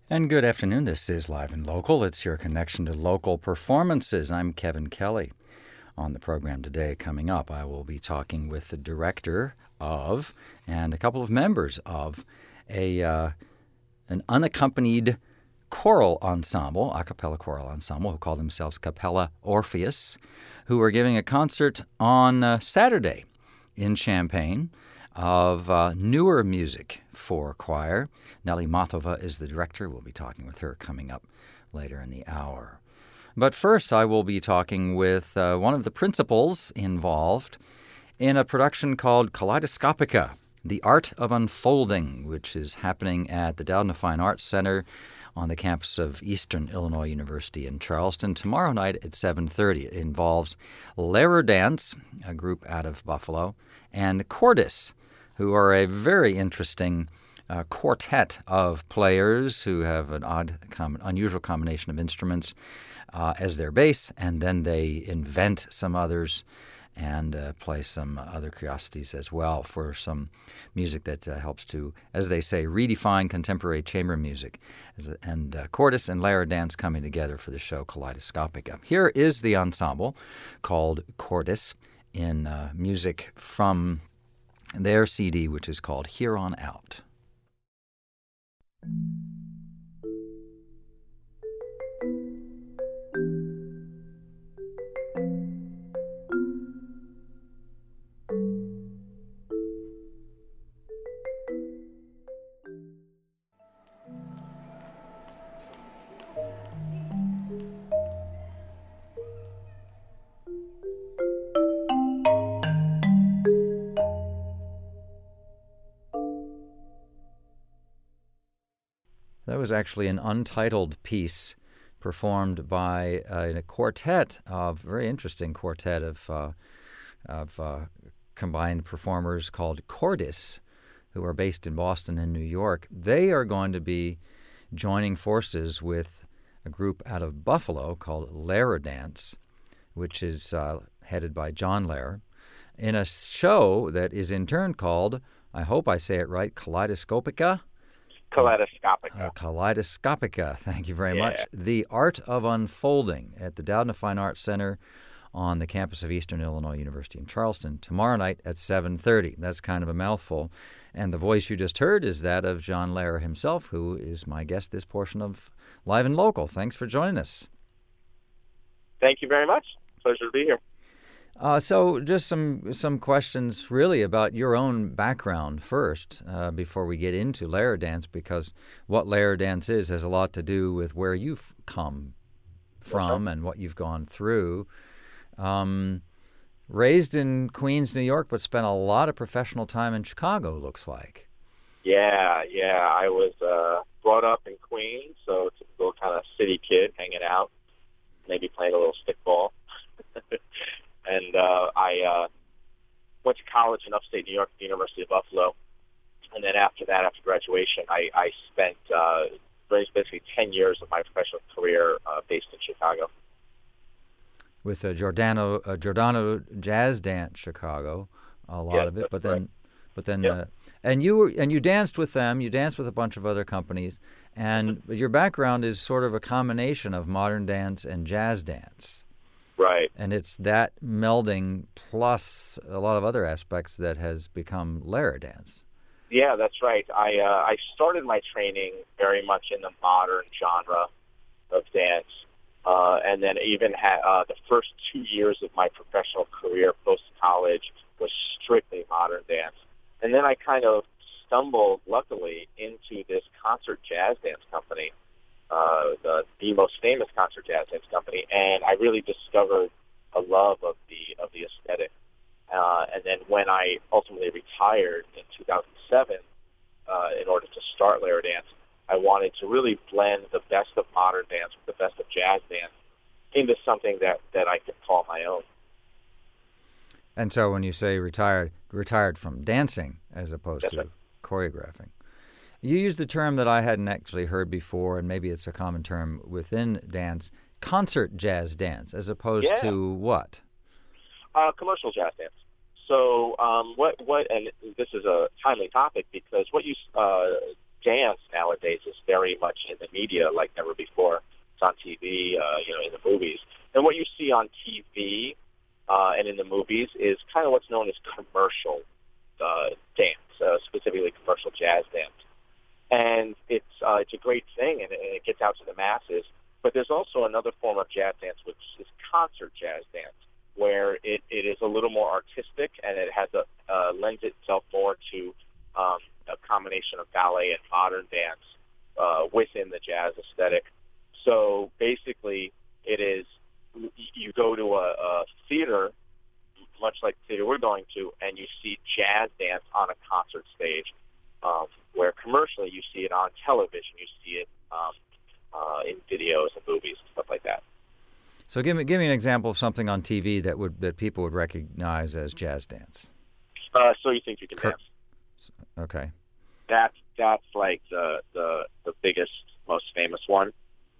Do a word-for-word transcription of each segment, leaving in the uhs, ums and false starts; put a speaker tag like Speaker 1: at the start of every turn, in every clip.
Speaker 1: And good afternoon. This is Live and Local. It's your connection to local performances. I'm Kevin Kelly. On the program today, coming up, I will be talking with the director of and a couple of members of a uh, an unaccompanied choral ensemble, a cappella choral ensemble, who call themselves Capella Orpheus, who are giving a concert on uh, Saturday in Champaign of uh, newer music for choir. Nelly Matova is the director. We'll be talking with her coming up later in the hour. But first, I will be talking with uh, one of the principals involved in a production called Kaleidoscopica, The Art of Unfolding, which is happening at the Doudna Fine Arts Center on the campus of Eastern Illinois University in Charleston tomorrow night at seven thirty. It involves Lehrer Dance, a group out of Buffalo, and Cordis, who are a very interesting uh, quartet of players who have an odd, com- unusual combination of instruments uh, as their base, and then they invent some others and uh, play some other curiosities as well for some music that uh, helps to, as they say, redefine contemporary chamber music. As a, and uh, Cordis and Lehrer Dance coming together for the show Kaleidoscopica. Here is the ensemble called Cordis in uh, music from their C D, which is called Here On Out. That was actually an untitled piece performed by uh, a quartet of, very interesting quartet of uh, of uh, combined performers called Cordis, who are based in Boston and New York. They are going to be joining forces with a group out of Buffalo called Lehrer Dance, which is uh, headed by John Lehrer, in a show that is in turn called, I hope I say it right, Kaleidoscopica?
Speaker 2: Kaleidoscopica.
Speaker 1: Uh, Kaleidoscopica, thank you very
Speaker 2: yeah.
Speaker 1: much. The Art of Unfolding at the Doudna Fine Arts Center on the campus of Eastern Illinois University in Charleston tomorrow night at seven thirty. That's kind of a mouthful. And the voice you just heard is that of John Lehrer himself, who is my guest this portion of Live and Local. Thanks for joining us.
Speaker 2: Thank you very much. Pleasure to be here.
Speaker 1: Uh, so just some some questions really about your own background first uh, before we get into Lehrer Dance, because what Lehrer Dance is has a lot to do with where you've come from
Speaker 2: Okay.
Speaker 1: and what you've gone through. Um, raised in Queens, New York, but spent a lot of professional time in Chicago, looks like.
Speaker 2: Yeah, yeah. I was uh, brought up in Queens, so typical kind of city kid hanging out, maybe playing a little stickball. And uh, I uh, went to college in upstate New York at the University of Buffalo. And then after that, after graduation, I, I spent uh, basically ten years of my professional career uh, based in Chicago.
Speaker 1: With uh, Giordano, uh, Giordano Jazz Dance Chicago, a lot
Speaker 2: Yes,
Speaker 1: of it.
Speaker 2: that's
Speaker 1: But then,
Speaker 2: correct.
Speaker 1: but then,
Speaker 2: Yep.
Speaker 1: uh, and you were, and you danced with them. You danced with a bunch of other companies, and
Speaker 2: Mm-hmm.
Speaker 1: your background is sort of a combination of modern dance and jazz dance.
Speaker 2: Right.
Speaker 1: And it's that melding plus a lot of other aspects that has become Lehrer Dance.
Speaker 2: Yeah, that's right. I uh, I started my training very much in the modern genre of dance, uh, and then even had uh, the first two years of my professional career post college was strictly modern dance, and then I kind of stumbled, luckily, into this concert jazz dance company, uh, the the most famous concert jazz dance company, and I really discovered a love of the of the aesthetic. Uh, and then when I ultimately retired in two thousand seven, uh, in order to start Lehrer Dance, I wanted to really blend the best of modern dance with the best of jazz dance into something that, that I could call my own.
Speaker 1: And so when you say retired, retired from dancing as opposed
Speaker 2: That's
Speaker 1: to
Speaker 2: right.
Speaker 1: choreographing. You used the term that I hadn't actually heard before, and maybe it's a common term within dance, concert jazz dance, as opposed
Speaker 2: Yeah.
Speaker 1: to what?
Speaker 2: Uh, commercial jazz dance. So um, what what and this is a timely topic because what you uh, dance nowadays is very much in the media like never before. It's on T V, uh, you know, in the movies. And what you see on T V uh, and in the movies is kind of what's known as commercial uh, dance, uh, specifically commercial jazz dance. And it's uh, it's a great thing, and it, and it gets out to the masses. But there's also another form of jazz dance, which is concert jazz dance, where it, it is a little more artistic, and it has a uh, lends itself more to um, a combination of ballet and modern dance uh, within the jazz aesthetic. So basically, it is you go to a, a theater, much like the theater we're going to, and you see jazz dance on a concert stage, um, where commercially you see it on television, you see it um, uh, in videos and movies and stuff like that.
Speaker 1: So give me give me an example of something on T V that would that people would recognize as jazz dance.
Speaker 2: Uh, so you think you can
Speaker 1: Cur-
Speaker 2: dance?
Speaker 1: Okay.
Speaker 2: That's that's like the the the biggest, most famous one,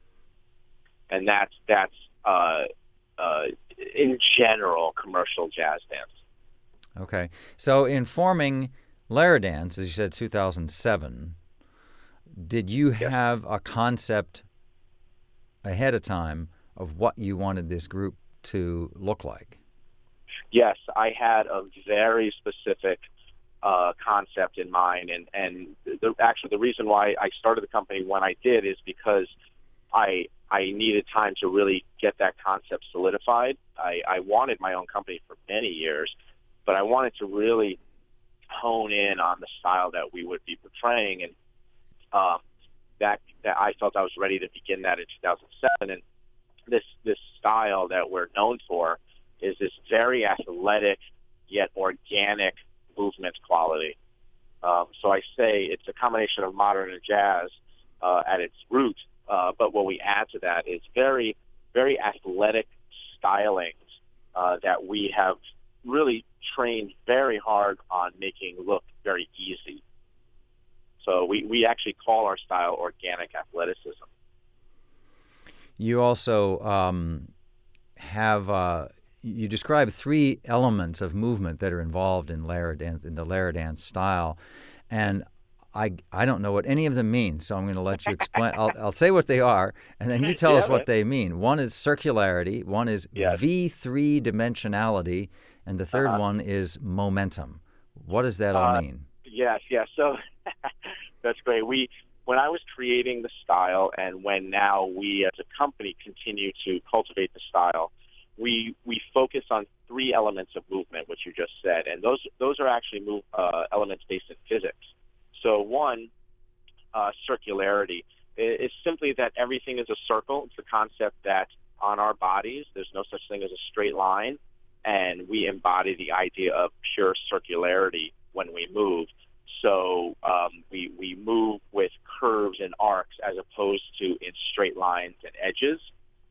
Speaker 2: and that's that's uh, uh, in general commercial jazz dance.
Speaker 1: Okay. So in forming Laradance, as you said, two thousand seven, did you
Speaker 2: Yeah.
Speaker 1: have a concept ahead of time of what you wanted this group to look like?
Speaker 2: Yes, I had a very specific uh, concept in mind, and and the, actually the reason why I started the company when I did is because I I needed time to really get that concept solidified. I, I wanted my own company for many years, but I wanted to really hone in on the style that we would be portraying, and um, that that I felt I was ready to begin that in two thousand seven. And this this style that we're known for is this very athletic yet organic movement quality. Um, so I say it's a combination of modern and jazz uh, at its root, uh, but what we add to that is very, very athletic stylings uh, that we have really trained very hard on making look very easy. So we, we actually call our style organic athleticism.
Speaker 1: You also um, have uh, you describe three elements of movement that are involved in Laradance, in the Laradance style, and I I don't know what any of them mean, so I'm going to let you explain. I'll I'll say what they are, and then you tell
Speaker 2: Yeah,
Speaker 1: us what
Speaker 2: man.
Speaker 1: they mean. One is circularity, one is
Speaker 2: Yes.
Speaker 1: V three dimensionality, and the third
Speaker 2: Uh-huh.
Speaker 1: one is momentum. What does that all
Speaker 2: Uh,
Speaker 1: mean?
Speaker 2: Yes, yes. So that's great. We, when I was creating the style, and when now we as a company continue to cultivate the style, we we focus on three elements of movement, which you just said, and those those are actually move, uh, elements based in physics. So one, uh, circularity is simply that everything is a circle. It's the concept that on our bodies there's no such thing as a straight line, and we embody the idea of pure circularity when we move. So um, we we move with curves and arcs as opposed to in straight lines and edges.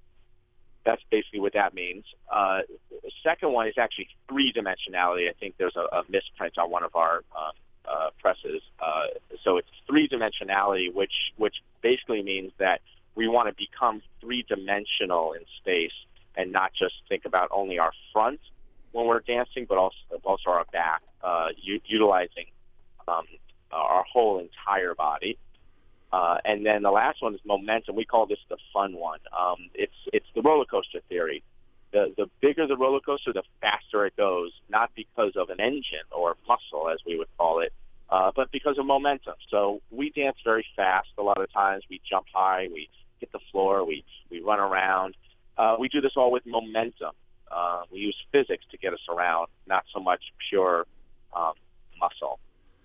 Speaker 2: That's basically what that means. Uh, the second one is actually three-dimensionality. I think there's a, a misprint on one of our uh, uh, presses. Uh, so it's three-dimensionality, which which basically means that we want to become three-dimensional in space and not just think about only our front when we're dancing, but also also our back, uh, u- utilizing um, our whole entire body. Uh, and then the last one is momentum. We call this the fun one. Um, it's it's the roller coaster theory. The the bigger the roller coaster, the faster it goes. Not because of an engine or muscle, as we would call it, uh, but because of momentum. So we dance very fast. A lot of times we jump high, we hit the floor, we we run around. Uh, we do this all with momentum. Uh, we use physics to get us around, not so much pure um, muscle.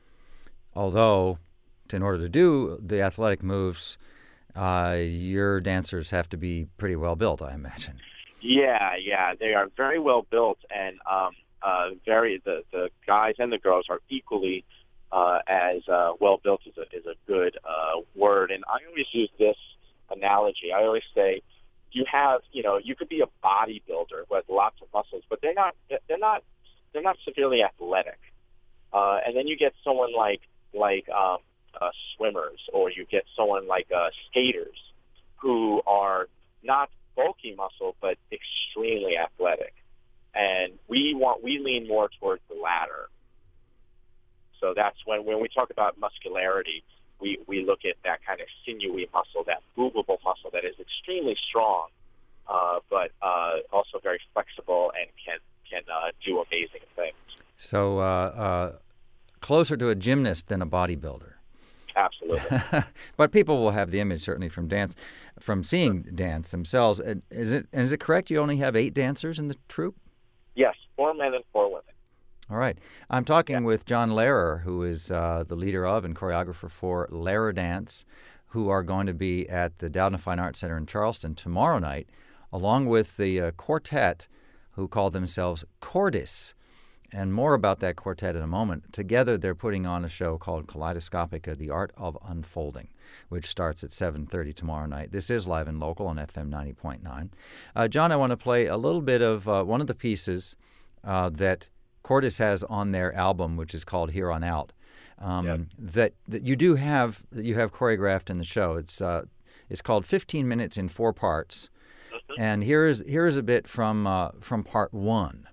Speaker 1: Although, in order to do the athletic moves, uh, your dancers have to be pretty well built, I imagine.
Speaker 2: Yeah, yeah, they are very well built, and um, uh, very the, the guys and the girls are equally uh, as uh, well built is a is a good uh, word. And I always use this analogy. I always say, you have you know you could be a bodybuilder with lots of muscles, but they're not they're not they're not severely athletic. Uh, and then you get someone like like um, uh, swimmers, or you get someone like uh, skaters, who are not bulky muscle but extremely athletic. And we want we lean more towards the latter. So that's when when we talk about muscularity, we, we look at that kind of sinewy muscle, that movable muscle that is extremely strong, uh, but uh, also very flexible and can can uh, do amazing things.
Speaker 1: So uh, uh, closer to a gymnast than a bodybuilder.
Speaker 2: Absolutely.
Speaker 1: But people will have the image, certainly, from dance, from seeing sure. dance themselves. Is it is it correct you only have eight dancers in the troupe?
Speaker 2: Yes, four men and four women.
Speaker 1: All right. I'm talking
Speaker 2: yeah.
Speaker 1: with John Lehrer, who is uh, the leader of and choreographer for Lehrer Dance, who are going to be at the Dowden Fine Arts Center in Charleston tomorrow night, along with the uh, quartet who call themselves Cordis. And more about that quartet in a moment. Together, they're putting on a show called Kaleidoscopica, The Art of Unfolding, which starts at seven thirty tomorrow night. This is Live and Local on F M ninety point nine. Uh, John, I want to play a little bit of uh, one of the pieces uh, that Cordis has on their album, which is called Here on Out, um, yep. that, that you do have that you have choreographed in the show. It's uh, it's called fifteen minutes in four parts. Mm-hmm. And here is here is a bit from uh, from part one.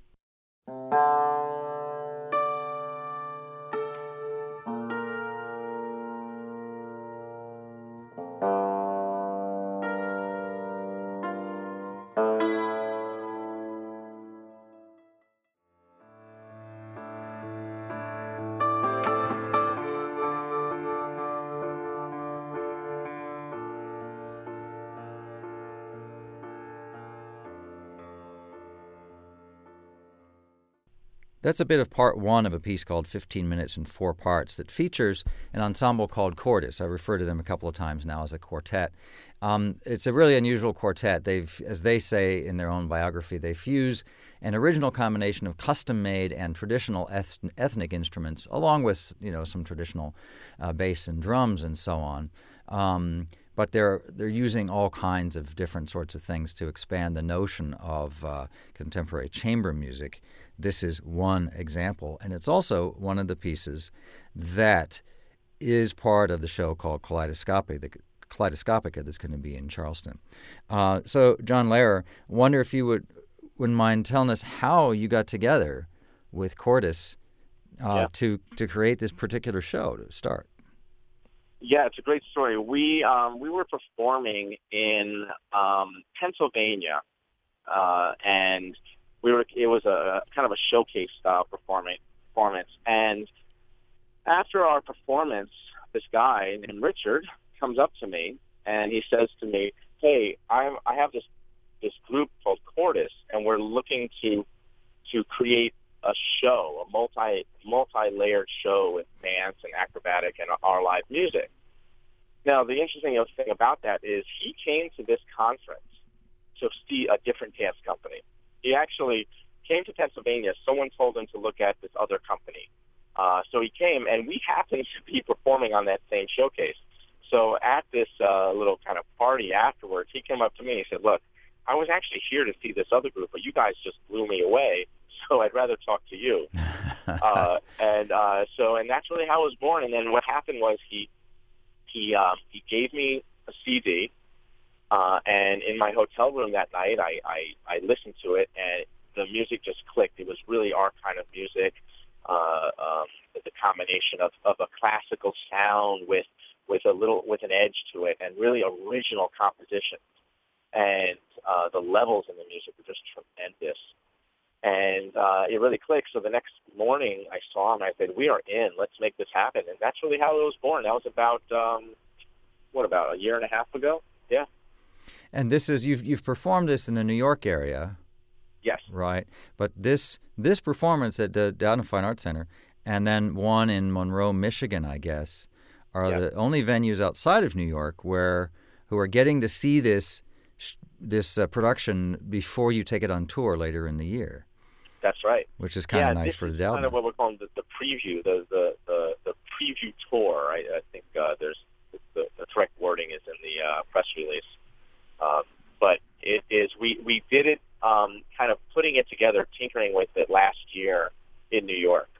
Speaker 1: That's a bit of part one of a piece called fifteen minutes in four parts that features an ensemble called Cordis. I refer to them a couple of times now as a quartet. Um, it's a really unusual quartet. They've, as they say in their own biography, they fuse an original combination of custom-made and traditional eth- ethnic instruments, along with, you know, some traditional uh, bass and drums and so on. Um, but they're they're using all kinds of different sorts of things to expand the notion of uh, contemporary chamber music. This is one example, and it's also one of the pieces that is part of the show called Kaleidoscopic, the Kaleidoscopica that's going to be in Charleston. Uh, so, John Lehrer, wonder if you would wouldn't mind telling us how you got together with Cordis uh, yeah. to to create this particular show to start.
Speaker 2: Yeah, it's a great story. We um, we were performing in um, Pennsylvania, uh, and we were. It was a kind of a showcase style performance. Performance, and after our performance, this guy named Richard comes up to me and he says to me, "Hey, I'm I have this this group called Cordis, and we're looking to to create a show, a multi multi-layered show with dance and acrobatic and our live music." Now, the interesting thing about that is he came to this conference to see a different dance company. He actually came to Pennsylvania. Someone told him to look at this other company. Uh, so he came, and we happened to be performing on that same showcase. So at this uh, little kind of party afterwards, he came up to me and he said, "Look, I was actually here to see this other group, but you guys just blew me away. So I'd rather talk to you." uh, and uh, so, and that's really how it was born. And then what happened was he he um, he gave me a C D, uh, and in my hotel room that night, I, I I listened to it, and the music just clicked. It was really our kind of music, uh, um, the combination of, of a classical sound with with a little with an edge to it, and really original composition. And uh, the levels in the music were just tremendous. And uh, it really clicked. So the next morning I saw him. I said, "We are in. Let's make this happen." And that's really how it was born. That was about, um, what, about a year and a half ago? Yeah.
Speaker 1: And this is, you've you've performed this in the New York area.
Speaker 2: Yes.
Speaker 1: Right. But this this performance at the Dowden Fine Arts Center and then one in Monroe, Michigan, I guess, are yeah. the only venues outside of New York where who are getting to see this this uh, production before you take it on tour later in the year.
Speaker 2: That's right.
Speaker 1: Which is kind
Speaker 2: yeah,
Speaker 1: of nice for the Dowden.
Speaker 2: Kind of what we're calling the, the preview, the, the the the preview tour. Right? I think uh, there's the, the correct wording is in the uh, press release. Um, but it is we we did it um, kind of putting it together, tinkering with it last year in New York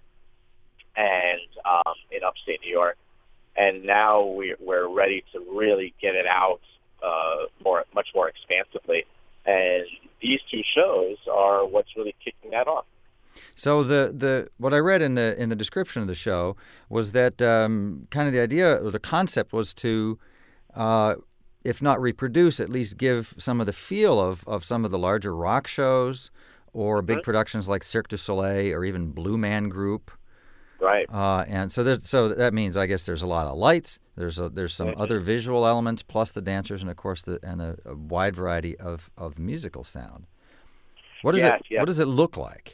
Speaker 2: and um, in upstate New York, and now we, we're ready to really get it out uh, more much more expansively. And these two shows are what's really kicking that off.
Speaker 1: So the, the what I read in the in the description of the show was that um, kind of the idea or the concept was to, uh, if not reproduce, at least give some of the feel of, of some of the larger rock shows or big productions like Cirque du Soleil or even Blue Man Group.
Speaker 2: Right.
Speaker 1: Uh, and so there's, so that means I guess there's a lot of lights. There's a, there's some
Speaker 2: mm-hmm.
Speaker 1: other visual elements plus the dancers and of course the and a, a wide variety of, of musical sound. What does
Speaker 2: yes,
Speaker 1: it
Speaker 2: yes.
Speaker 1: What does it look like?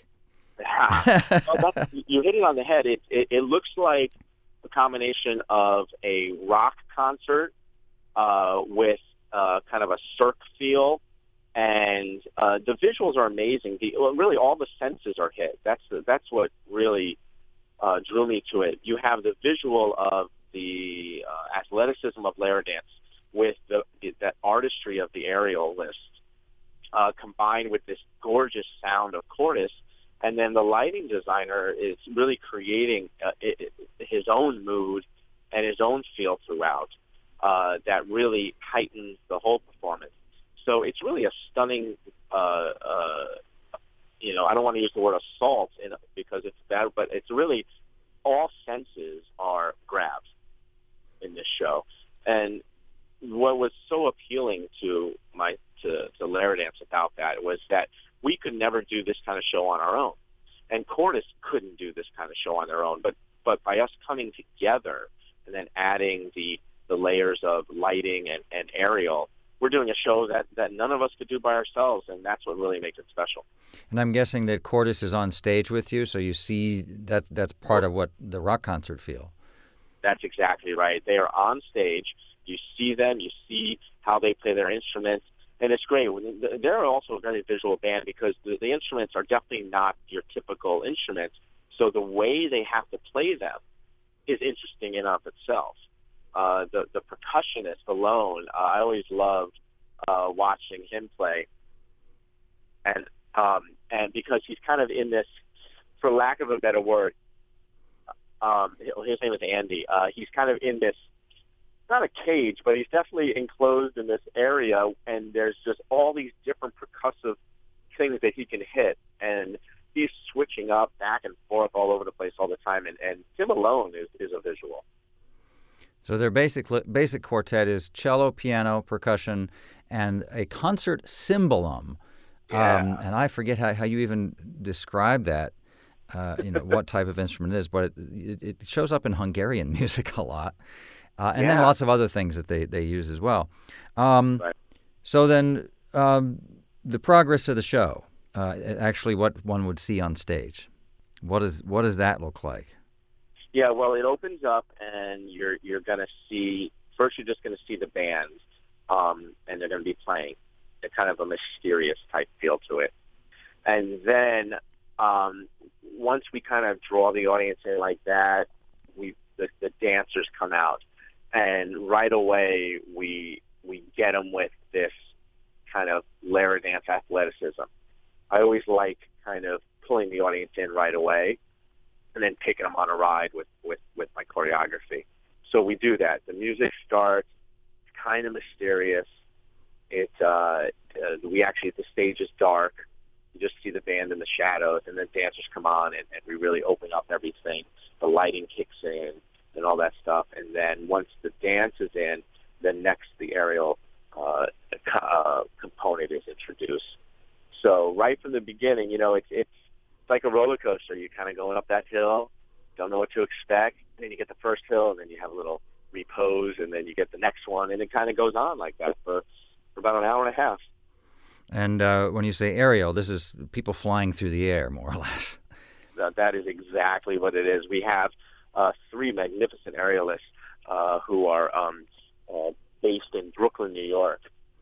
Speaker 2: well, that's, you hit it on the head. It, it it looks like a combination of a rock concert uh, with uh, kind of a Cirque feel, and uh, the visuals are amazing. The, well, really, all the senses are hit. That's the, that's what really uh, drew me to it. You have the visual of the uh, athleticism of Lair dance with the that artistry of the aerialist, uh, combined with this gorgeous sound of Cordis. And then the lighting designer is really creating uh, it, it, his own mood and his own feel throughout uh, that really heightens the whole performance. So it's really a stunning, uh, uh, you know, I don't want to use the word assault in, because it's bad, but it's really all senses are grabbed in this show. And what was so appealing to my to, to Lair dance about that was that we could never do this kind of show on our own. And Cordis couldn't do this kind of show on their own. But but by us coming together and then adding the, the layers of lighting and, and aerial, we're doing a show that, that none of us could do by ourselves, and that's what really makes it special.
Speaker 1: And I'm guessing that Cordis is on stage with you, so you see that that's part of what the rock concert feel.
Speaker 2: That's exactly right. They are on stage. You see them. You see how they play their instruments. And it's great. They're also a very visual band because the, the instruments are definitely not your typical instruments. So the way they have to play them is interesting in and of itself. Uh, the, the percussionist alone, uh, I always loved uh, watching him play. And um, and because he's kind of in this, for lack of a better word, um, his name is Andy. Uh, he's kind of in this, not a cage, but he's definitely enclosed in this area, and there's just all these different percussive things that he can hit, and he's switching up back and forth all over the place all the time, and, and him alone is, is a visual.
Speaker 1: So their basic basic quartet is cello, piano, percussion, and a concert cymbalum.
Speaker 2: Yeah.
Speaker 1: Um, and I forget how, how you even describe that, uh, you know, what type of instrument it is, but it, it shows up in Hungarian music a lot. Uh, and
Speaker 2: yeah.
Speaker 1: then lots of other things that they, they use as well. Um,
Speaker 2: right.
Speaker 1: So then um, the progress of the show, uh, actually what one would see on stage, what is what does that look like?
Speaker 2: Yeah, well, it opens up and you're you're going to see, first you're just going to see the band, um, and they're going to be playing. It's kind of a mysterious type feel to it. And then um, once we kind of draw the audience in like that, we the, the dancers come out. And right away, we we get them with this kind of Lair dance athleticism. I always like kind of pulling the audience in right away and then taking them on a ride with, with, with my choreography. So we do that. The music starts. It's kind of mysterious. It, uh, uh, we actually, the stage is dark. You just see the band in the shadows, and then dancers come on, and, and we really open up everything. The lighting kicks in and all that stuff. And then once the dance is in, then next the aerial uh, uh, component is introduced. So right from the beginning, you know, it's it's like a roller coaster. You're kind of going up that hill, don't know what to expect. Then you get the first hill, and then you have a little repose, and then you get the next one, and it kind of goes on like that for, for about an hour and a half.
Speaker 1: And uh, when you say aerial, this is people flying through the air, more or less.
Speaker 2: Uh, that is exactly what it is. We have uh, three magnificent aerialists uh, who are um, uh, based in Brooklyn, New York,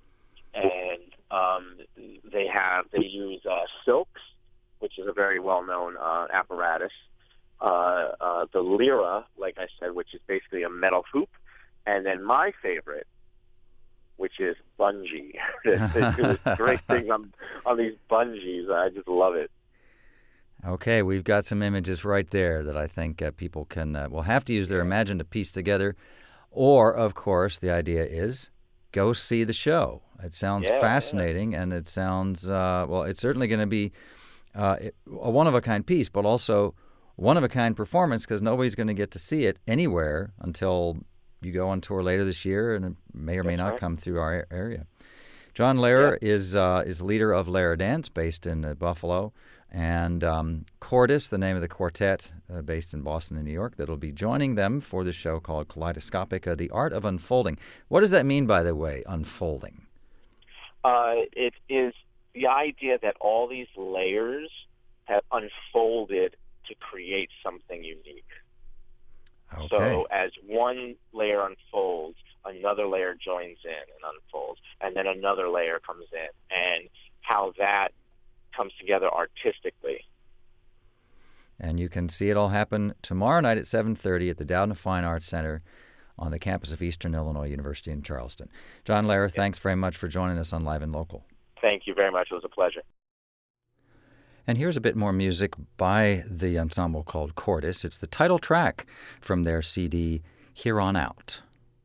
Speaker 2: and um, they have they use uh, silks, which is a very well-known uh, apparatus. Uh, uh, the lyra, like I said, which is basically a metal hoop, and then my favorite, which is bungee. They do this great thing on, on these bungees. I just love it.
Speaker 1: Okay, we've got some images right there that I think uh, people can, uh, will have to use their imagination to piece together. Or, of course, the idea is go see the show. It sounds
Speaker 2: yeah,
Speaker 1: fascinating, yeah. and it sounds, uh, well, it's certainly going to be uh, it, a one-of-a-kind piece, but also one-of-a-kind performance because nobody's going to get to see it anywhere until you go on tour later this year, and it may or may
Speaker 2: That's
Speaker 1: not
Speaker 2: right.
Speaker 1: come through our area. John Lehrer
Speaker 2: Yeah.
Speaker 1: is uh, is leader of Lehrer Dance, based in uh, Buffalo, and um, Cordis, the name of the quartet, uh, based in Boston and New York, that'll be joining them for this show called Kaleidoscopica, The Art of Unfolding. What does that mean, by the way, unfolding?
Speaker 2: Uh, it is the idea that all these layers have unfolded to create something unique.
Speaker 1: Okay.
Speaker 2: So as one layer unfolds, another layer joins in and unfolds, and then another layer comes in, and how that comes together artistically.
Speaker 1: And you can see it all happen tomorrow night at seven thirty at the Dowden Fine Arts Center on the campus of Eastern Illinois University in Charleston. John Lehrer, thanks very much for joining us on Live and Local.
Speaker 2: Thank you very much. It was a pleasure.
Speaker 1: And here's a bit more music by the ensemble called Cordis. It's the title track from their C D, Here On Out.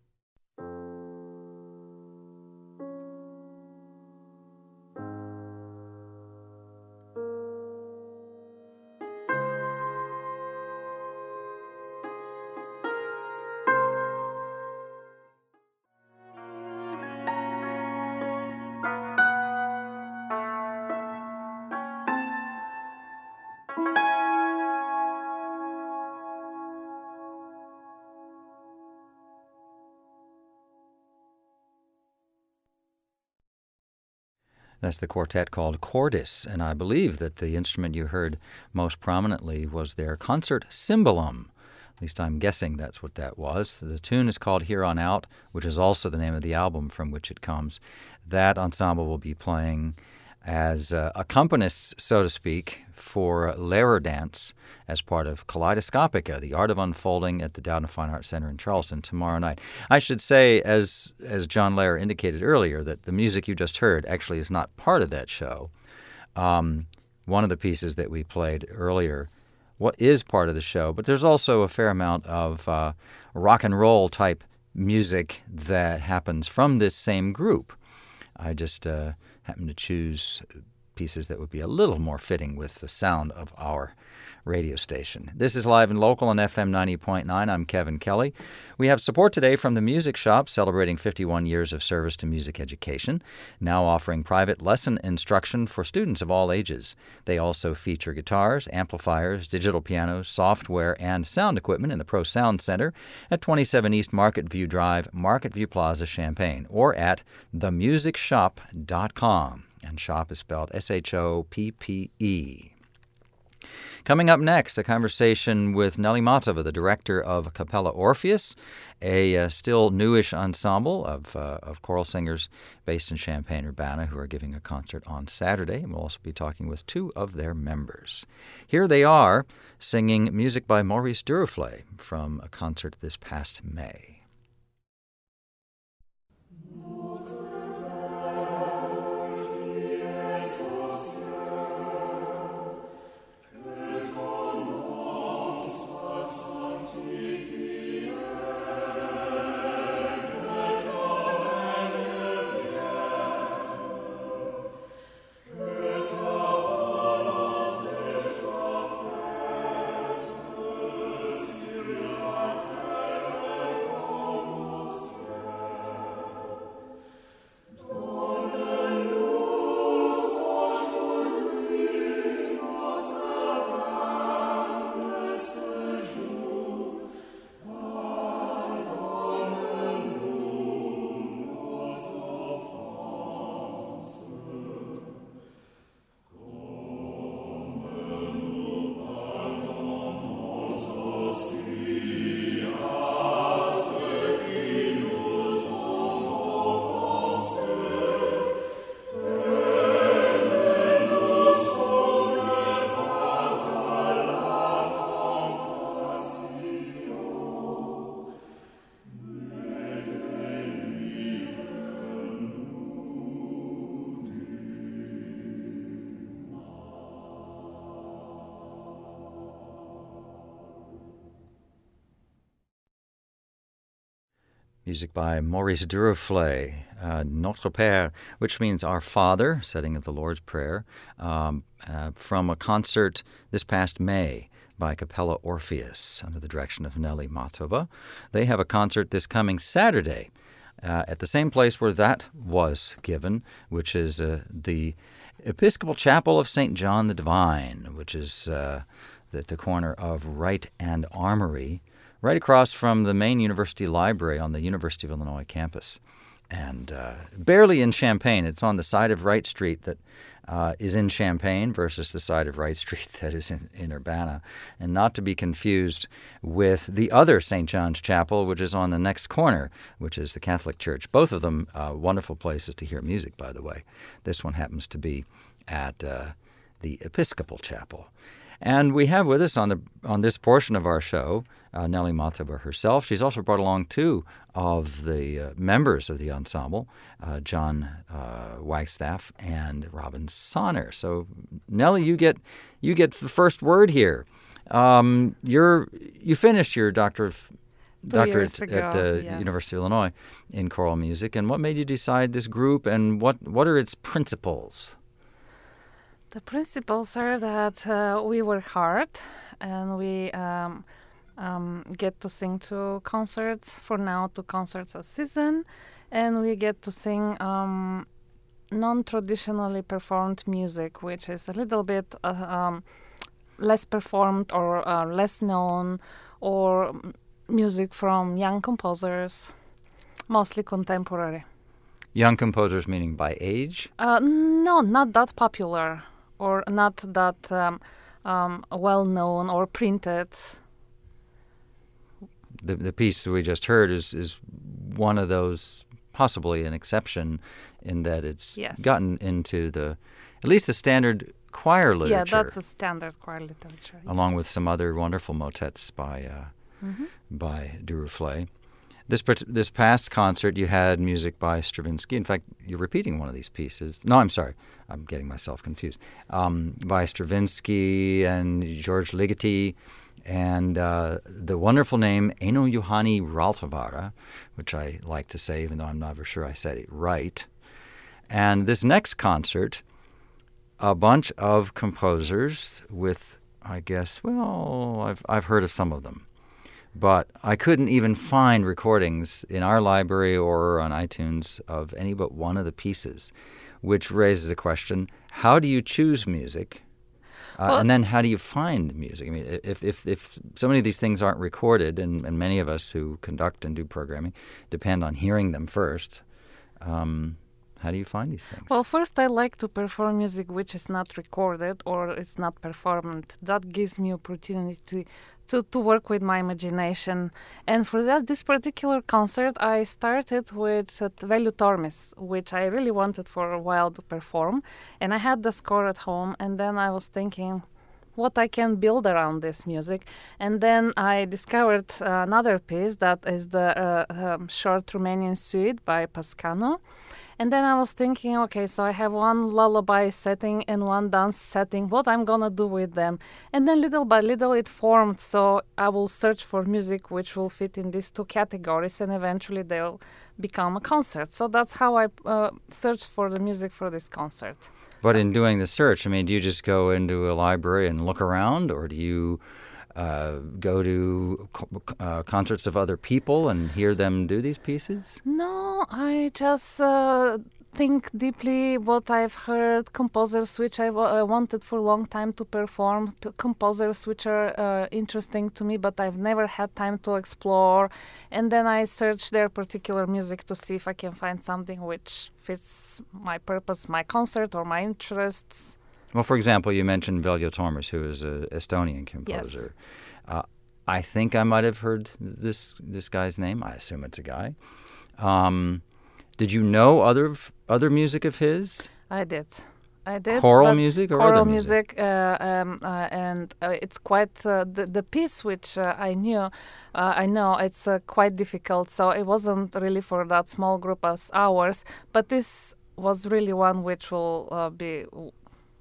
Speaker 1: That's the quartet called Cordis, and I believe that the instrument you heard most prominently was their concert cymbalum. At least I'm guessing that's what that was. The tune is called Here On Out, which is also the name of the album from which it comes. That ensemble will be playing as uh, accompanists, so to speak, for Lehrer Dance as part of Kaleidoscopica, The Art of Unfolding, at the Dowden Fine Arts Center in Charleston tomorrow night. I should say, as as John Lehrer indicated earlier, that the music you just heard actually is not part of that show. Um, one of the pieces that we played earlier what is part of the show, but there's also a fair amount of uh, rock and roll type music that happens from this same group. I just uh, happen to choose pieces that would be a little more fitting with the sound of our radio station. This is Live and Local on F M ninety point nine. I'm Kevin Kelly. We have support today from the Music Shop, celebrating fifty-one years of service to music education, now offering private lesson instruction for students of all ages. They also feature guitars, amplifiers, digital pianos, software, and sound equipment in the Pro Sound Center at twenty-seven East Market View Drive, Market View Plaza, Champaign, or at the music shop dot com. And shop is spelled S H O P P E. Coming up next, a conversation with Nelly Matova, the director of Capella Orpheus, a uh, still newish ensemble of uh, of choral singers based in Champaign-Urbana who are giving a concert on Saturday. And we'll also be talking with two of their members. Here they are singing music by Maurice Duruflé from a concert this past May. Music by Maurice Duruflé, uh, Notre Père, which means Our Father, setting of the Lord's Prayer, um, uh, from a concert this past May by Capella Orpheus under the direction of Nelly Matova. They have a concert this coming Saturday uh, at the same place where that was given, which is uh, the Episcopal Chapel of Saint John the Divine, which is uh, at the corner of Wright and Armory, right across from the main university library on the University of Illinois campus. And uh, barely in Champaign. It's on the side of Wright Street that uh, is in Champaign versus the side of Wright Street that is in, in Urbana. And not to be confused with the other Saint John's Chapel, which is on the next corner, which is the Catholic Church. Both of them uh, wonderful places to hear music, by the way. This one happens to be at uh, the Episcopal Chapel. And we have with us on the on this portion of our show uh, Nelly Matova herself. She's also brought along two of the uh, members of the ensemble, uh, John uh, Wagstaff and Robin Sonner. So, Nelly, you get you get the first word here. Um, you're you finished your doctor of
Speaker 3: Two
Speaker 1: doctorate
Speaker 3: years ago,
Speaker 1: at the
Speaker 3: yes.
Speaker 1: University of Illinois in choral music. And what made you decide this group, and what what are its principles?
Speaker 3: The principles are that uh, we work hard and we um, um, get to sing two concerts, for now two concerts a season, and we get to sing um, non-traditionally performed music, which is a little bit uh, um, less performed or uh, less known, or music from young composers, mostly contemporary.
Speaker 1: Young composers meaning by age?
Speaker 3: Uh, no, not that popular. Or not that um, um, well-known or printed.
Speaker 1: The the piece we just heard is, is one of those, possibly an exception, in that it's
Speaker 3: Yes.
Speaker 1: gotten into the, at least the standard choir literature.
Speaker 3: Yeah, that's a standard choir literature.
Speaker 1: along
Speaker 3: yes.
Speaker 1: with some other wonderful motets by uh,
Speaker 3: Mm-hmm.
Speaker 1: by Duruflé. This part- this past concert, you had music by Stravinsky. In fact, you're repeating one of these pieces. No, I'm sorry. I'm getting myself confused. Um, by Stravinsky and George Ligeti, and uh, the wonderful name Eno Johanni Raltavara, which I like to say, even though I'm never sure I said it right. And this next concert, a bunch of composers with, I guess, well, I've I've heard of some of them. But I couldn't even find recordings in our library or on iTunes of any but one of the pieces, which raises the question, how do you choose music? Uh,
Speaker 3: Well-
Speaker 1: and then how do you find music? I mean, if if, if so many of these things aren't recorded, and, and many of us who conduct and do programming depend on hearing them first, um, how do you find these things?
Speaker 3: Well, first I like to perform music which is not recorded or it's not performed. That gives me opportunity to, to, to work with my imagination. And for that, this particular concert, I started with uh, Vellu Tormis, which I really wanted for a while to perform. And I had the score at home, and then I was thinking what I can build around this music. And then I discovered uh, another piece that is the uh, um, short Romanian suite by Pascano. And then I was thinking, okay, so I have one lullaby setting and one dance setting. What I'm gonna do with them? And then little by little it formed. So I will search for music which will fit in these two categories, and eventually they'll become a concert. So that's how I uh, searched for the music for this concert.
Speaker 1: But in doing the search, I mean, do you just go into a library and look around, or do you uh, go to co- uh, concerts of other people and hear them do these pieces?
Speaker 3: No, I just uh, think deeply what I've heard, composers which I w- uh, wanted for a long time to perform, p- composers which are uh, interesting to me, but I've never had time to explore. And then I search their particular music to see if I can find something which fits my purpose, my concert, or my interests.
Speaker 1: Well, for example, you mentioned Vellu Tormis, who is an Estonian composer. Uh, I think I might have heard this this guy's name. I assume it's a guy. Um, did you know other other music of his?
Speaker 3: I did. I did.
Speaker 1: Choral
Speaker 3: but
Speaker 1: music or
Speaker 3: choral
Speaker 1: other music?
Speaker 3: music, uh, um, uh, and uh, it's quite uh, the the piece which uh, I knew. Uh, I know it's uh, quite difficult, so it wasn't really for that small group as ours. But this was really one which will uh, be w-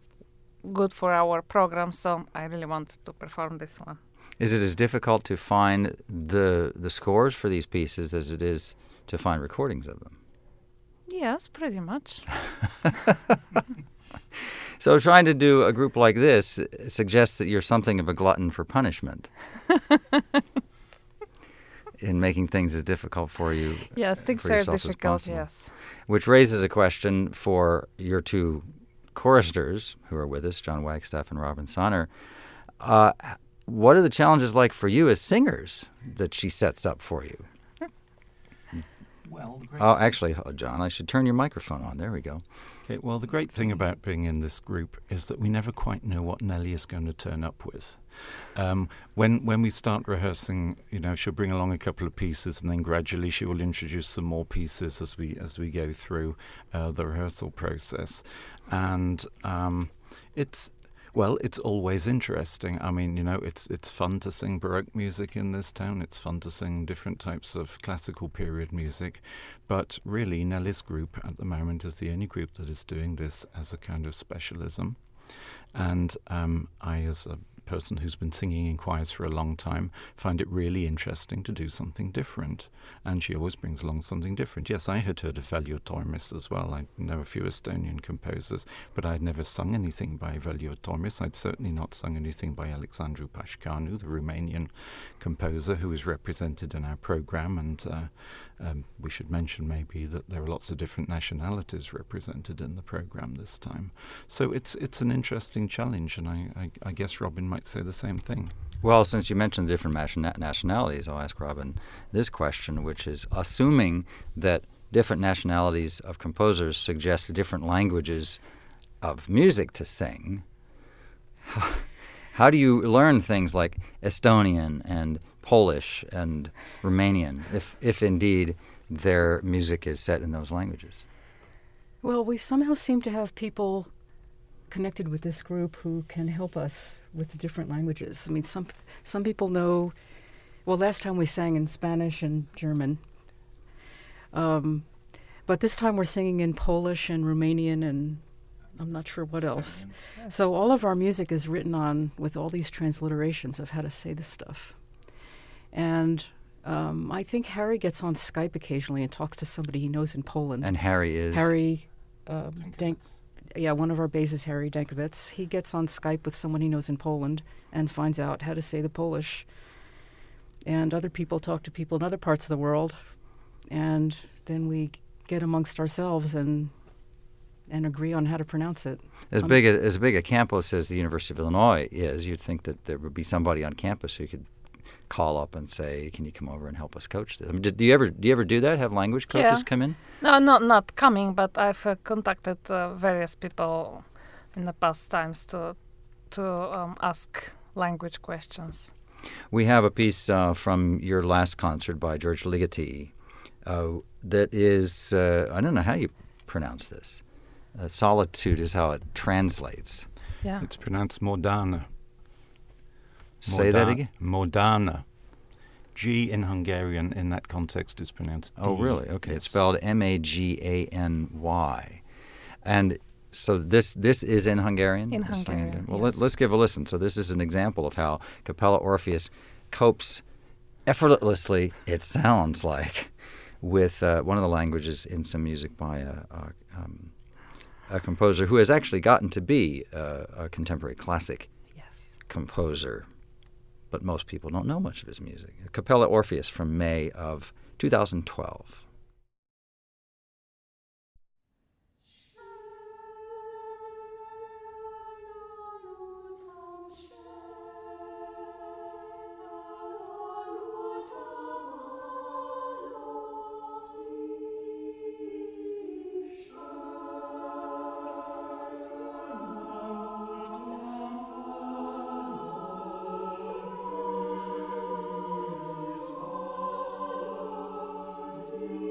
Speaker 3: good for our program. So I really wanted to perform this one.
Speaker 1: Is it as difficult to find the the scores for these pieces as it is to find recordings of them?
Speaker 3: Yes, pretty much.
Speaker 1: So trying to do a group like this suggests that you're something of a glutton for punishment in making things as difficult for you.
Speaker 3: Yes, things
Speaker 1: for
Speaker 3: are
Speaker 1: yourself as
Speaker 3: difficult,
Speaker 1: possible.
Speaker 3: yes.
Speaker 1: Which raises a question for your two choristers who are with us, John Wagstaff and Robin Sonner. Uh, what are the challenges like for you as singers that she sets up for you?
Speaker 4: Well, the great
Speaker 1: Oh, actually, oh, John, I should turn your microphone on. There we go.
Speaker 4: Okay, well, the great thing about being in this group is that we never quite know what Nellie is going to turn up with. Um, when when we start rehearsing, you know, she'll bring along a couple of pieces, and then gradually she will introduce some more pieces as we as we go through uh, the rehearsal process, and um, it's. Well, it's always interesting. I mean, you know, it's it's fun to sing Baroque music in this town. It's fun to sing different types of classical period music. But really, Nellie's group at the moment is the only group that is doing this as a kind of specialism. And um, I, as a person who's been singing in choirs for a long time, find it really interesting to do something different. And she always brings along something different. Yes, I had heard of Veljo Tormis as well. I know a few Estonian composers, but I'd never sung anything by Veljo Tormis. I'd certainly not sung anything by Alexandru Pașcanu, the Romanian composer who is represented in our program. And uh, um, we should mention maybe that there are lots of different nationalities represented in the program this time. So it's it's an interesting challenge, and I, I, I guess Robin might say the same thing.
Speaker 1: Well, since you mentioned different nationalities, I'll ask Robin this question, which is assuming that different nationalities of composers suggest different languages of music to sing, how, how do you learn things like Estonian and Polish and Romanian, if, if indeed their music is set in those languages?
Speaker 5: Well, we somehow seem to have people connected with this group who can help us with the different languages. I mean, some some people know. Well, last time we sang in Spanish and German, um, but this time we're singing in Polish and Romanian and I'm not sure what else. Yeah. So all of our music is written on with all these transliterations of how to say this stuff. And um, I think Harry gets on Skype occasionally and talks to somebody he knows in Poland.
Speaker 1: And Harry is?
Speaker 5: Harry um, Dank. Yeah, one of our basses, Harry Dankovits. He gets on Skype with someone he knows in Poland and finds out how to say the Polish. And other people talk to people in other parts of the world. And then we get amongst ourselves and and agree on how to pronounce it.
Speaker 1: As
Speaker 5: um,
Speaker 1: big a, as big a campus as the University of Illinois is, you'd think that there would be somebody on campus who could call up and say, "Can you come over and help us coach this?" I mean, do, do you ever do you ever do that? Have language coaches
Speaker 3: Yeah.
Speaker 1: come in?
Speaker 3: No, not not coming, but I've uh, contacted uh, various people in the past times to to um, ask language questions.
Speaker 1: We have a piece uh, from your last concert by George Ligeti uh, that is, uh, I don't know how you pronounce this. Uh, solitude is how it translates.
Speaker 3: Yeah.
Speaker 4: It's pronounced Modana.
Speaker 1: Say that again?
Speaker 4: Modana. G in Hungarian in that context is pronounced D.
Speaker 1: Oh, really? Okay.
Speaker 4: Yes.
Speaker 1: It's spelled M A G A N Y. And so this this is in Hungarian?
Speaker 3: In
Speaker 1: This thing
Speaker 3: Hungarian,
Speaker 1: Well,
Speaker 3: yes.
Speaker 1: let, let's give a listen. So this is an example of how Capella Orpheus copes effortlessly, it sounds like, with uh, one of the languages in some music by a, a, um, a composer who has actually gotten to be uh, a contemporary classic
Speaker 3: Yes.
Speaker 1: composer. But most people don't know much of his music. Capella Orpheus from May of two thousand twelve.
Speaker 6: Thank you.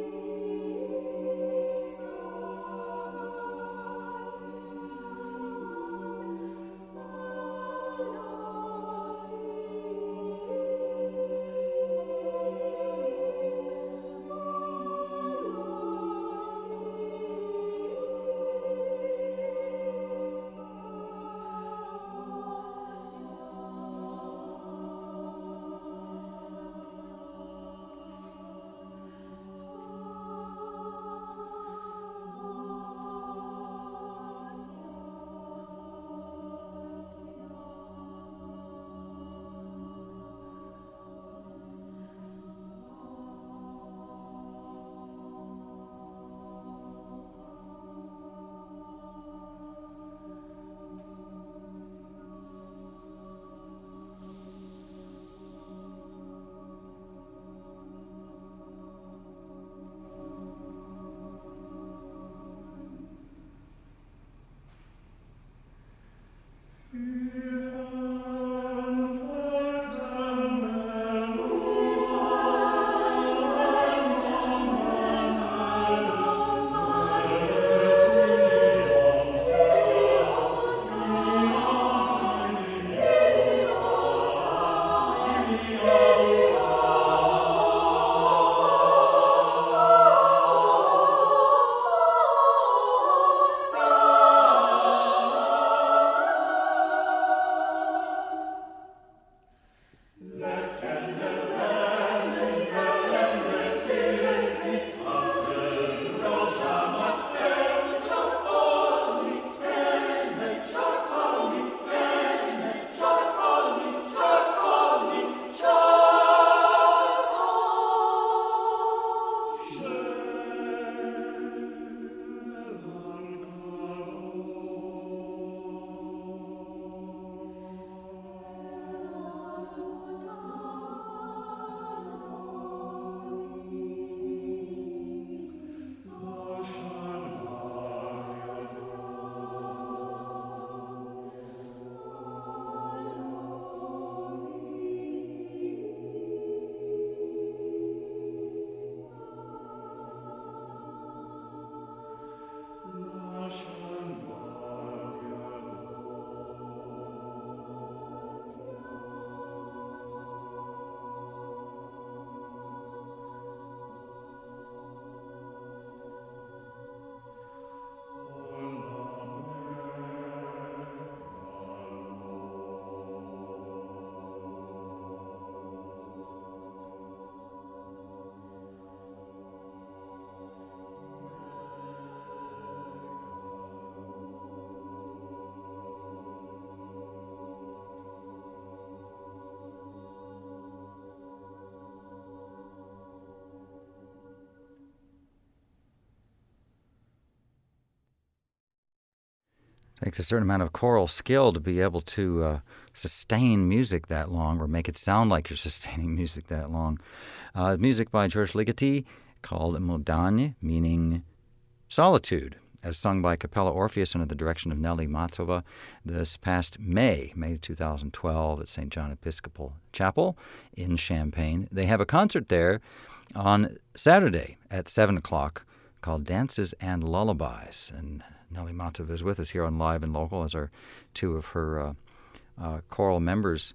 Speaker 1: Takes a certain amount of choral skill to be able to uh, sustain music that long or make it sound like you're sustaining music that long. Uh, music by George Ligeti called Montagne, meaning solitude, as sung by Capella Orpheus under the direction of Nelly Matova this past May, May two thousand twelve at Saint John Episcopal Chapel in Champaign. They have a concert there on Saturday at seven o'clock called Dances and Lullabies. And Nelly Matova is with us here on Live and Local as are two of her uh, uh, choral members.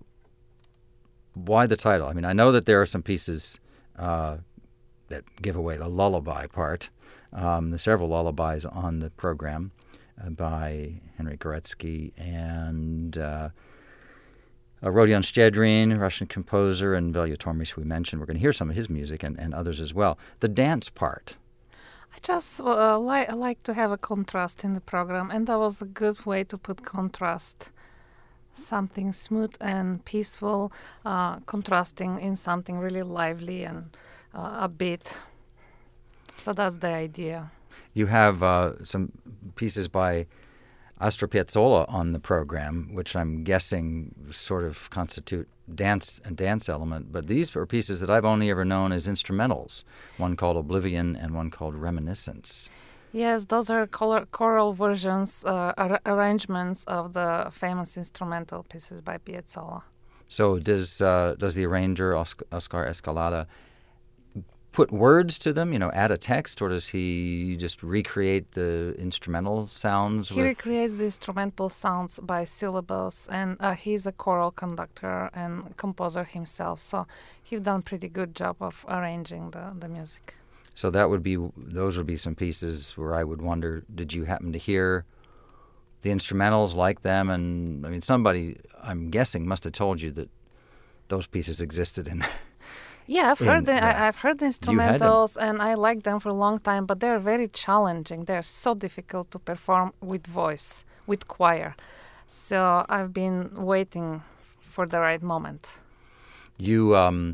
Speaker 1: Why the title? I mean, I know that there are some pieces uh, that give away the lullaby part. Um, there's several lullabies on the program uh, by Henry Koretsky and uh, uh, Rodion Shchedrin, Russian composer, and Velya Tormis, who we mentioned. We're going to hear some of his music and, and others as well. The dance part.
Speaker 3: I just uh, li- like to have a contrast in the program, and that was a good way to put contrast. Something smooth and peaceful, uh, contrasting in something really lively and uh, upbeat. So that's the idea.
Speaker 1: You have uh, some pieces by Astor Piazzolla on the program, which I'm guessing sort of constitute dance and dance element. But these are pieces that I've only ever known as instrumentals, one called Oblivion and one called Reminiscence.
Speaker 3: Yes, those are color- choral versions, uh, ar- arrangements of the famous instrumental pieces by Piazzolla.
Speaker 1: So does uh, does the arranger, Oscar, Oscar Escalada, put words to them, you know, add a text, or does he just recreate the instrumental sounds?
Speaker 3: He
Speaker 1: with
Speaker 3: recreates the instrumental sounds by syllables, and uh, he's a choral conductor and composer himself, so he's done a pretty good job of arranging the, the music.
Speaker 1: So that would be, those would be some pieces where I would wonder, did you happen to hear the instrumentals, like them? And, I mean, somebody, I'm guessing, must have told you that those pieces existed in...
Speaker 3: Yeah, I've heard the,
Speaker 1: yeah.
Speaker 3: I, I've heard the instrumentals, and I liked them for a long time, but they're very challenging. They're so difficult to perform with voice, with choir. So I've been waiting for the right moment.
Speaker 1: You, um,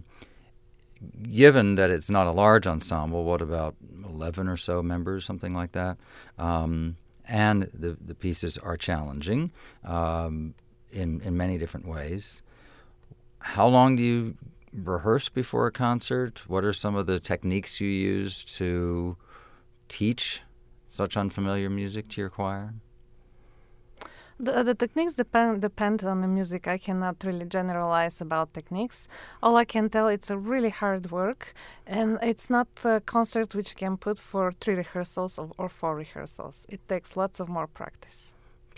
Speaker 1: given that it's not a large ensemble, what about eleven or so members, something like that? Um, and the, the pieces are challenging um, in, in many different ways. How long do you rehearse before a concert? What are some of the techniques you use to teach such unfamiliar music to your choir?
Speaker 3: The, the techniques depend depend on the music. I cannot really generalize about techniques. All I can tell, it's a really hard work, and it's not a concert which you can put for three rehearsals or, or four rehearsals. It takes lots of more practice.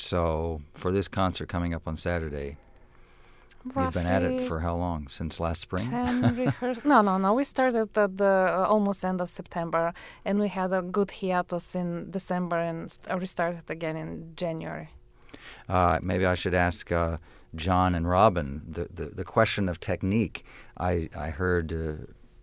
Speaker 1: So for this concert coming up on Saturday,
Speaker 3: Roughly
Speaker 1: you've been at it for how long? Since last spring?
Speaker 3: ten rehearsals. No, no, no. We started at the uh, almost end of September, and we had a good hiatus in December and st- restarted again in January.
Speaker 1: Uh, maybe I should ask uh, John and Robin the, the, the question of technique. I, I heard uh,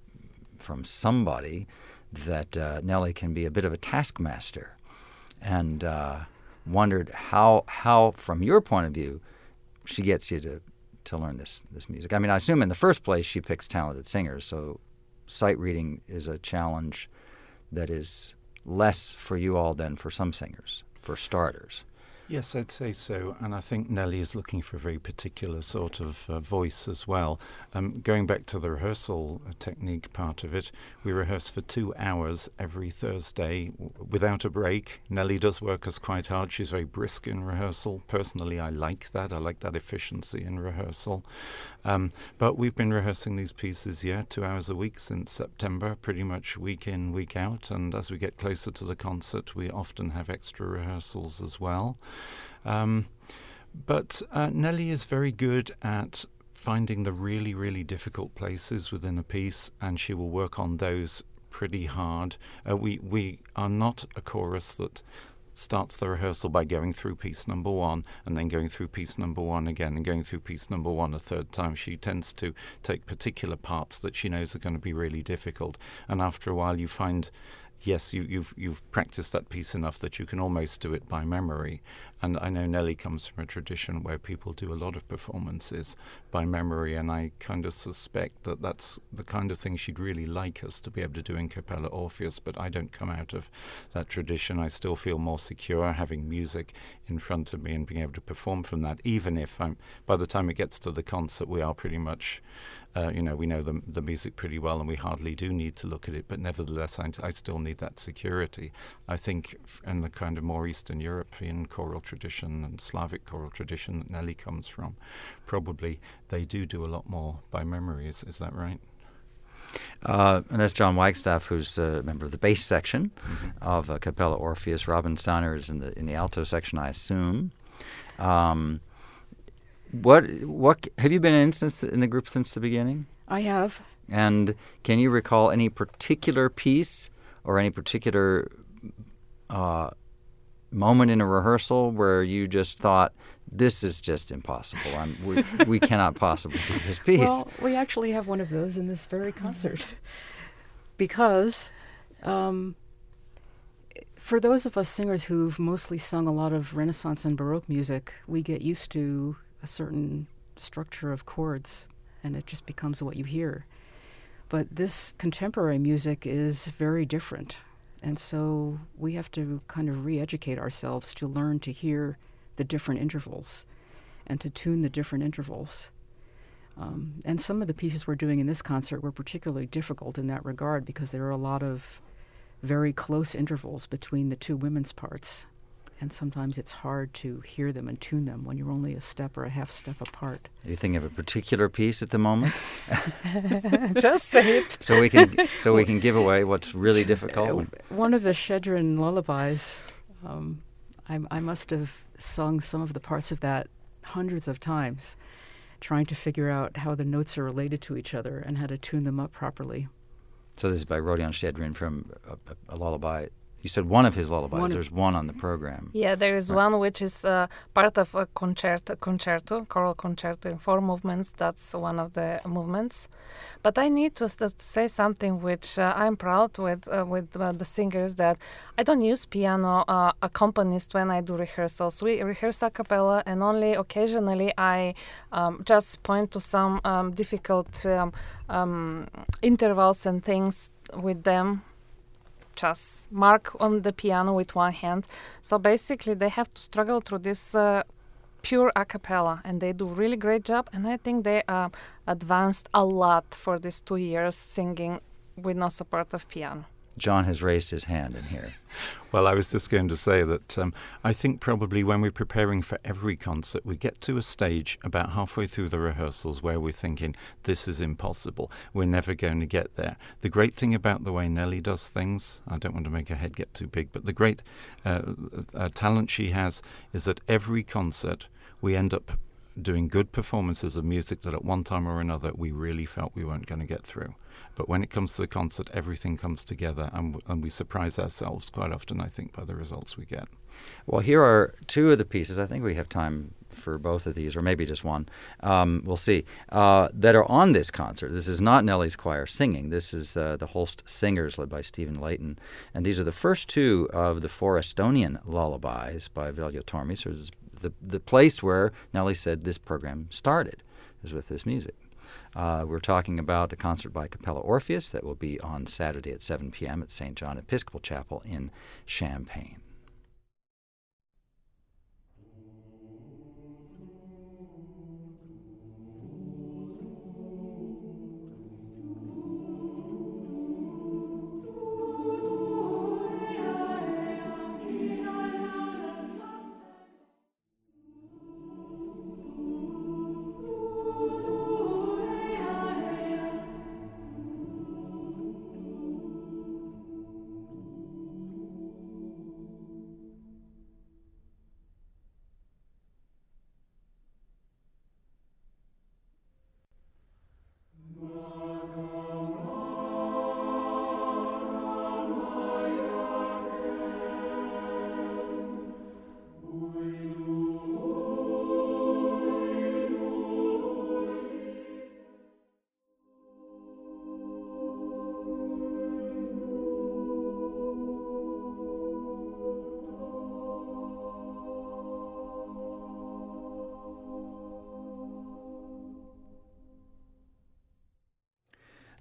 Speaker 1: from somebody that uh, Nelly can be a bit of a taskmaster, and uh, wondered how, how, from your point of view, she gets you to to learn this this music. I mean, I assume in the first place she picks talented singers, so sight reading is a challenge that is less for you all than for some singers, for starters.
Speaker 4: Yes, I'd say so, and I think Nelly is looking for a very particular sort of uh, voice as well. Um, going back to the rehearsal uh, technique part of it, we rehearse for two hours every Thursday w- without a break. Nelly does work us quite hard. She's very brisk in rehearsal. Personally, I like that. I like that efficiency in rehearsal. Um, but we've been rehearsing these pieces, yeah, two hours a week since September, pretty much week in, week out, and as we get closer to the concert, we often have extra rehearsals as well. Um, but uh, Nelly is very good at finding the really, really difficult places within a piece, and she will work on those pretty hard. Uh, we, we are not a chorus that starts the rehearsal by going through piece number one and then going through piece number one again and going through piece number one a third time. She tends to take particular parts that she knows are going to be really difficult, and after a while you find, yes, you, you've you've practiced that piece enough that you can almost do it by memory, And I know Nellie comes from a tradition where people do a lot of performances by memory, and I kind of suspect that that's the kind of thing she'd really like us to be able to do in Capella Orpheus, but I don't come out of that tradition. I still feel more secure having music in front of me and being able to perform from that, even if I'm, by the time it gets to the concert, we are pretty much, uh, you know, we know the, the music pretty well and we hardly do need to look at it, but nevertheless, I, I still need that security. I think f- in the kind of more Eastern European choral tradition and Slavic choral tradition that Nellie comes from, probably they do do a lot more by memory. Is, is that right?
Speaker 1: Uh, and that's John Wagstaff, who's a member of the bass section mm-hmm. of uh, Capella Orpheus. Robin Steiner is in the in the alto section, I assume. Um, what what have you been in since in the group since the beginning?
Speaker 5: I have.
Speaker 1: And can you recall any particular piece or any particular uh, moment in a rehearsal where you just thought, this is just impossible. I'm, we, we cannot possibly do this piece?
Speaker 5: Well, we actually have one of those in this very concert. Because um, for those of us singers who've mostly sung a lot of Renaissance and Baroque music, we get used to a certain structure of chords, and it just becomes what you hear. But this contemporary music is very different. And so we have to kind of re-educate ourselves to learn to hear the different intervals and to tune the different intervals. Um, and some of the pieces we're doing in this concert were particularly difficult in that regard because there are a lot of very close intervals between the two women's parts. And sometimes it's hard to hear them and tune them when you're only a step or a half step apart.
Speaker 1: Are you thinking of a particular piece at the moment?
Speaker 3: Just say it.
Speaker 1: So we can so we can give away what's really difficult.
Speaker 5: One of the Shedrin lullabies, um, I, I must have sung some of the parts of that hundreds of times, trying to figure out how the notes are related to each other and how to tune them up properly.
Speaker 1: So this is by Rodion Shedrin from a, a, a lullaby. You said one of his lullabies. One There's one on the program.
Speaker 3: Yeah, there is right. one which is uh, part of a concerto, concerto, choral concerto in four movements. That's one of the movements. But I need to, st- to say something which uh, I'm proud with uh, with uh, the singers, that I don't use piano uh, accompanist when I do rehearsals. We rehearse a cappella, and only occasionally I um, just point to some um, difficult um, um, intervals and things with them. Just mark on the piano with one hand. So basically they have to struggle through this uh, pure a cappella, and they do really great job, and I think they uh, advanced a lot for these two years singing with no support of piano.
Speaker 1: John has raised his hand in here.
Speaker 4: Well, I was just going to say that um, I think probably when we're preparing for every concert, we get to a stage about halfway through the rehearsals where we're thinking, this is impossible. We're never going to get there. The great thing about the way Nellie does things, I don't want to make her head get too big, but the great uh, uh, talent she has is that every concert we end up doing good performances of music that at one time or another we really felt we weren't going to get through. But when it comes to the concert, everything comes together, and, w- and we surprise ourselves quite often, I think, by the results we get.
Speaker 1: Well, here are two of the pieces. I think we have time for both of these, or maybe just one. Um, we'll see. Uh, that are on this concert. This is not Nellie's choir singing. This is uh, the Holst Singers, led by Stephen Layton. And these are the first two of the four Estonian lullabies by Veljo Tormi. So this is the, the place where Nellie said this program started, is with this music. Uh, we're talking about a concert by Capella Orpheus that will be on Saturday at seven p.m. at Saint John Episcopal Chapel in Champaign.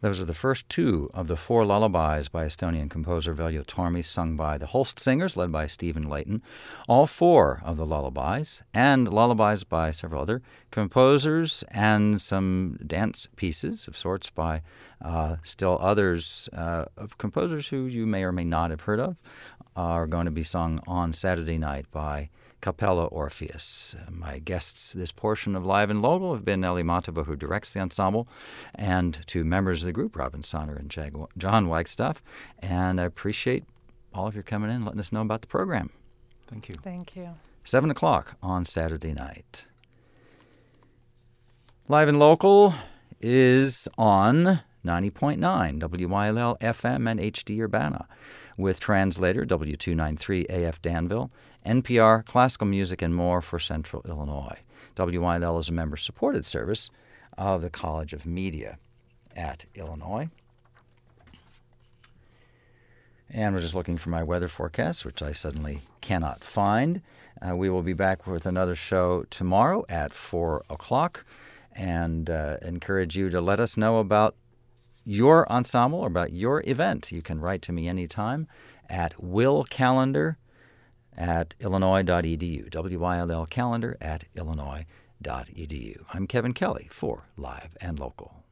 Speaker 1: Those are the first two of the four lullabies by Estonian composer Veljo Tormi, sung by the Holst Singers, led by Stephen Layton. All four of the lullabies, and lullabies by several other composers, and some dance pieces of sorts by uh, still others uh, of composers who you may or may not have heard of, are going to be sung on Saturday night by Capella Orpheus. Uh, my guests this portion of Live and Local have been Ellie Matova, who directs the ensemble, and two members of the group, Robin Sonner and Jag- John Wagstaff. And I appreciate all of your coming in, letting us know about the program.
Speaker 4: Thank you.
Speaker 3: Thank you.
Speaker 1: Seven o'clock on Saturday night. Live and Local is on ninety point nine W Y L L F M and H D Urbana, with translator W two ninety-three A F Danville, N P R, classical music, and more for Central Illinois. W Y L L is a member-supported service of the College of Media at Illinois. And we're just looking for my weather forecast, which I suddenly cannot find. Uh, we will be back with another show tomorrow at four o'clock, and uh, encourage you to let us know about your ensemble or about your event. You can write to me anytime at willcalendar at illinois dot e d u, W Y L L calendar at illinois dot e d u. I'm Kevin Kelly for Live and Local.